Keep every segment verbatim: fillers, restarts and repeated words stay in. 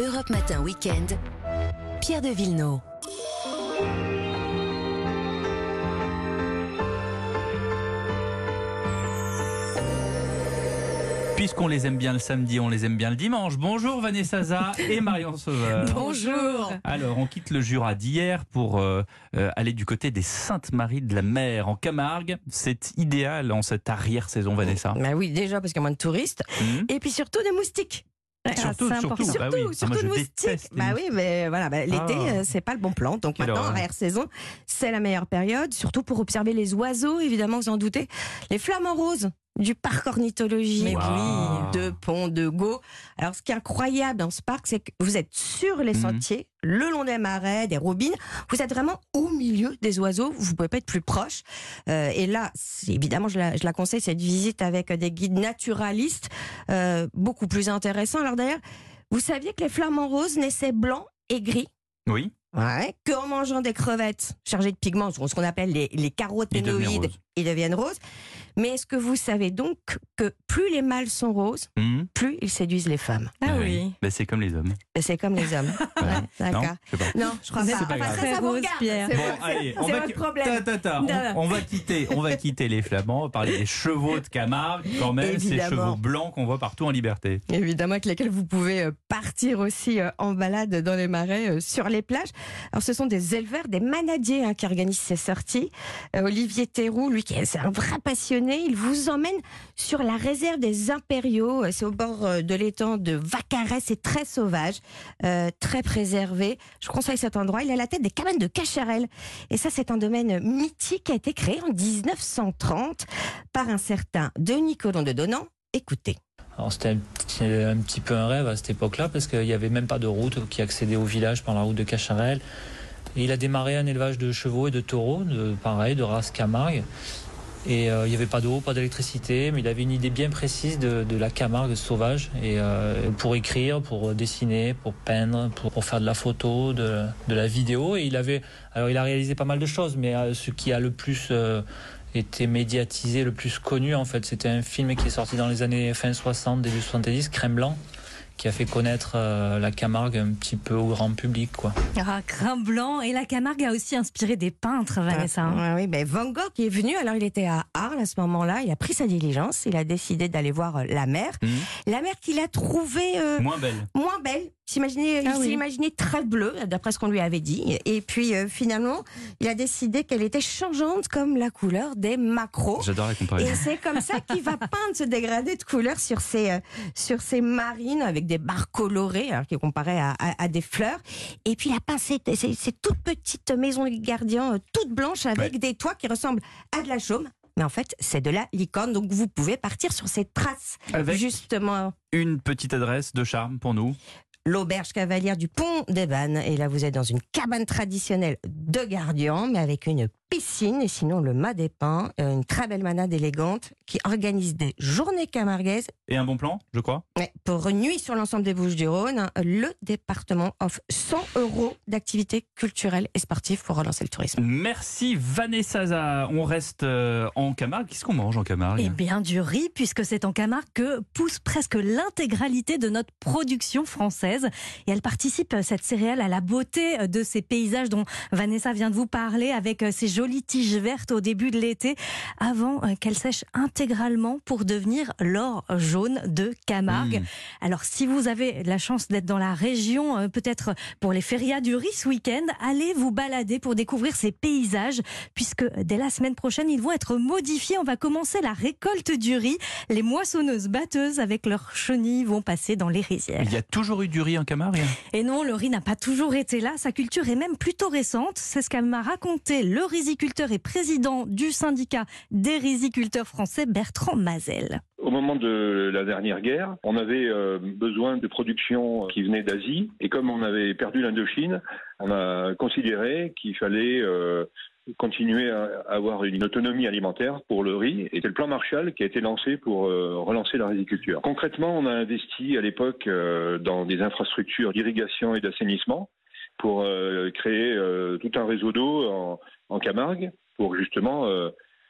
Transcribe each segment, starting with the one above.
Europe Matin Week-end, Pierre de Villeneuve. Puisqu'on les aime bien le samedi, on les aime bien le dimanche. Bonjour Vanessa Za et Marion Sauveur. Bonjour. Alors, on quitte le Jura d'hier pour euh, euh, aller du côté des Saintes-Maries de la Mer, en Camargue. C'est idéal en cette arrière-saison, Vanessa. Bah oui, déjà parce qu'il y a moins de touristes. Mmh. Et puis surtout des moustiques. Surtout, Ah, surtout, surtout, bah oui. surtout Ah, moi, je de moustiques. déteste les Bah oui, mais voilà, bah, l'été, Ah. euh, c'est pas le bon plan. Donc Quelle maintenant, horreur. arrière-saison, c'est la meilleure période, surtout pour observer les oiseaux, évidemment, vous en doutez. Les flamants roses du parc ornithologique Mais oui. de Pont de Gau. Alors, ce qui est incroyable dans ce parc, c'est que vous êtes sur les Mhm. sentiers, le long des marais, des robines. Vous êtes vraiment au milieu des oiseaux. Vous pouvez pas être plus proche. Euh, et là, c'est- évidemment, je la, je la conseille, cette visite avec des guides naturalistes, euh, beaucoup plus intéressant. Alors d'ailleurs, vous saviez que les flamants roses naissaient blancs et gris? Oui, Ouais, qu'en mangeant des crevettes chargées de pigments, ce qu'on appelle les, les Ils deviennent caroténoïdes, roses. ils deviennent roses. Mais est-ce que vous savez donc que plus les mâles sont roses, Mmh. plus ils séduisent les femmes? Ah oui. Bah, c'est comme les hommes. Et c'est comme les hommes. Ouais. Ouais, Non, d'accord. je sais pas. Non, je crois C'est pas. pas Enfin, grave. ça, ça vous Rose, regarde. Pierre. C'est Bon, votre- allez, on c'est va, votre problème. Ta, ta, ta. Non, On, non. on va quitter, on va quitter les Flamands, on va parler des chevaux de Camargue, quand même, ces Évidemment. chevaux blancs qu'on voit partout en liberté. Évidemment, avec lesquels vous pouvez euh, partir aussi euh, en balade dans les marais, euh, sur les plages. Alors, ce sont des éleveurs, des manadiers hein, qui organisent ces sorties. Euh, Olivier Théroux, lui, qui est c'est un vrai passionné, il vous emmène sur la réserve des Impériaux. Euh, C'est au bord euh, de l'étang de Vaccarès, c'est très sauvage, euh, très préservé. Je conseille cet endroit. Il est à la tête des cabanes de Cacharel. Et ça, c'est un domaine mythique qui a été créé en dix-neuf cent trente par un certain Denis Colomb de Donnan. Écoutez. Alors c'était un petit, un petit peu un rêve à cette époque-là parce qu'il n'y avait même pas de route qui accédait au village par la route de Cacharel. Et il a démarré un élevage de chevaux et de taureaux, de, pareil, de race Camargue. Et euh, il n'y avait pas d'eau, pas d'électricité, mais il avait une idée bien précise de, de la Camargue sauvage. Et euh, pour écrire, pour dessiner, pour peindre, pour, pour faire de la photo, de, de la vidéo. Et il avait, alors il a réalisé pas mal de choses, mais euh, ce qui a le plus euh, été médiatisé, le plus connu en fait, c'était un film qui est sorti dans les années fin soixante, début soixante-dix, Crème Blanc, qui a fait connaître euh, la Camargue un petit peu au grand public, quoi. Ah, Crin Blanc. Et la Camargue a aussi inspiré des peintres, Vanessa. Ah, oui, ben Van Gogh est venu, alors il était à Arles à ce moment-là, il a pris sa diligence, il a décidé d'aller voir euh, la mer. Mmh. La mer qu'il a trouvée euh, Moins belle. moins belle. S'imaginait, Ah il oui. s'imaginait très bleue, d'après ce qu'on lui avait dit. Et puis euh, finalement, il a décidé qu'elle était changeante comme la couleur des maquereaux. J'adore la comparaison. Et c'est comme ça qu'il va peindre ce dégradé de couleurs sur ses, euh, sur ses marines avec des barres colorées, alors qui est comparé à, à, à des fleurs. Et puis il a peint ces, ces, ces toutes petites maisons de gardiens, euh, toutes blanches avec Ouais. des toits qui ressemblent à de la chaume. Mais en fait, c'est de la licorne. Donc vous pouvez partir sur ces traces. Avec Justement, une petite adresse de charme pour nous. l'auberge cavalière du Pont des Vannes. Et là, vous êtes dans une cabane traditionnelle de Gardian, mais avec une piscine. Et sinon, le Mât des Pins, euh, une très belle manade élégante qui organise des journées camarguaises. Et un bon plan, je crois. Ouais, pour une nuit sur l'ensemble des Bouches-du-Rhône, hein, le département offre cent euros d'activités culturelles et sportives pour relancer le tourisme. Merci Vanessa Za. On reste euh, en Camargue. Qu'est-ce qu'on mange en Camargue? Eh bien, du riz, puisque c'est en Camargue que pousse presque l'intégralité de notre production française. Et elle participe, cette céréale, à la beauté de ces paysages dont Vanessa vient de vous parler, avec ces jolies tiges vertes au début de l'été, avant qu'elles sèchent intégralement pour devenir l'or jaune de Camargue. Mmh. Alors, si vous avez la chance d'être dans la région, euh, peut-être pour les férias du riz ce week-end, allez vous balader pour découvrir ces paysages, puisque dès la semaine prochaine, ils vont être modifiés. On va commencer la récolte du riz. Les moissonneuses batteuses, avec leurs chenilles, vont passer dans les rizières. Il y a toujours eu du riz en Camargue? Et non, le riz n'a pas toujours été là. Sa culture est même plutôt récente. C'est ce qu'a m'a raconté le riziculteur et président du syndicat des riziculteurs français, Bertrand Mazel. Au moment de la dernière guerre, on avait euh, besoin de production qui venait d'Asie. Et comme on avait perdu l'Indochine, on a considéré qu'il fallait euh, continuer à avoir une autonomie alimentaire pour le riz. Et c'est le plan Marshall qui a été lancé pour euh, relancer la riziculture. Concrètement, on a investi à l'époque euh, dans des infrastructures d'irrigation et d'assainissement pour euh, créer euh, tout un réseau d'eau en, en Camargue pour justement... Euh,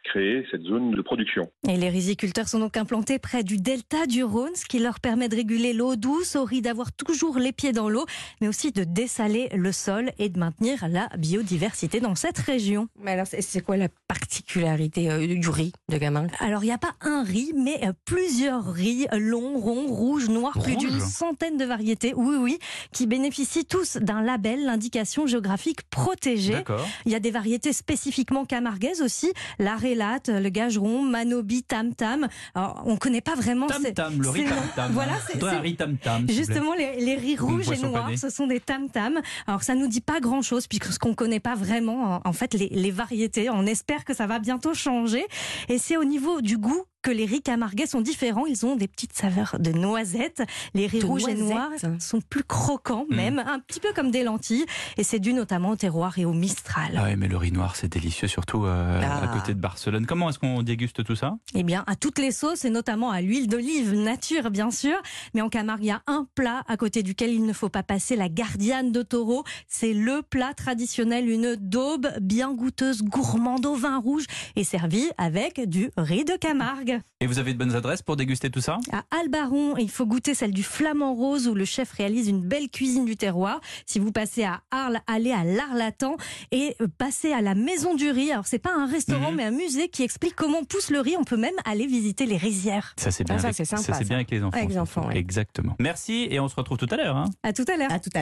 créer cette zone de production. Et les riziculteurs sont donc implantés près du delta du Rhône, ce qui leur permet de réguler l'eau douce, au riz d'avoir toujours les pieds dans l'eau, mais aussi de dessaler le sol et de maintenir la biodiversité dans cette région. Mais alors, c'est- c'est quoi la particularité euh, du riz de Camargue? Alors, il n'y a pas un riz, mais euh, plusieurs riz, longs, ronds, rouges, noirs, plus Rouges d'une centaine de variétés, oui, oui, qui bénéficient tous d'un label, l'indication géographique protégée. D'accord. Il y a des variétés spécifiquement camarguaises aussi, la rélate, le gageron, manobi, tam-tam. Alors, on ne connaît pas vraiment Tam ces, tam, le riz ces tam noms. tam. Voilà, Je c'est- voudrais un c'est- riz tam tam. s'il vous plaît. Justement, les, les riz Comme rouges et poisson noirs, pané. ce sont des tam-tams. Alors, ça nous dit pas grand-chose, puisqu'on ne connaît pas vraiment, en, en fait, les, les variétés. On espère que ça va bientôt changer. Et c'est au niveau du goût que les riz camarguais sont différents. Ils ont des petites saveurs de noisettes. Les riz De rouges et noirs noisettes. sont plus croquants, Mmh. même, un petit peu comme des lentilles. Et c'est dû notamment au terroir et au mistral. Ah oui, mais le riz noir, c'est délicieux, surtout euh, Ah. à côté de Barcelone. Comment est-ce qu'on déguste tout ça? Eh bien, à toutes les sauces, et notamment à l'huile d'olive nature, bien sûr. Mais en Camargue, il y a un plat à côté duquel il ne faut pas passer, la gardiane de taureau. C'est le plat traditionnel, une daube bien goûteuse, gourmande au vin rouge et servie avec du riz de Camargue. Et vous avez de bonnes adresses pour déguster tout ça? À Albaron, il faut goûter celle du Flamand Rose où le chef réalise une belle cuisine du terroir. Si vous passez à Arles, allez à l'Arlatan et euh, passez à la Maison du Riz. Alors, c'est pas un restaurant, Mhm. mais un musée qui explique comment pousse le riz. On peut même aller visiter les rizières. Ça, c'est bien, Ah, ça, avec, c'est sympa, ça, c'est bien ça. avec les enfants. Avec les surtout. enfants, ouais. Exactement. Merci et on se retrouve tout à l'heure. hein. À tout à l'heure. À tout à l'heure.